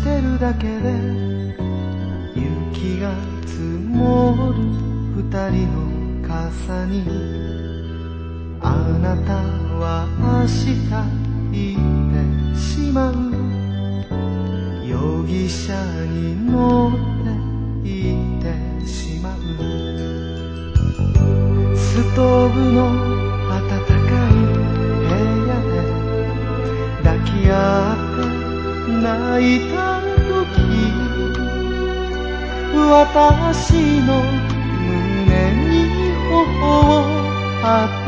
してるだけで雪が積もる二人の傘にあなたは明日行ってしまう容疑者に乗って行ってしまうストーブの暖かい部屋で抱き合って泣いた時私の胸に頬を当て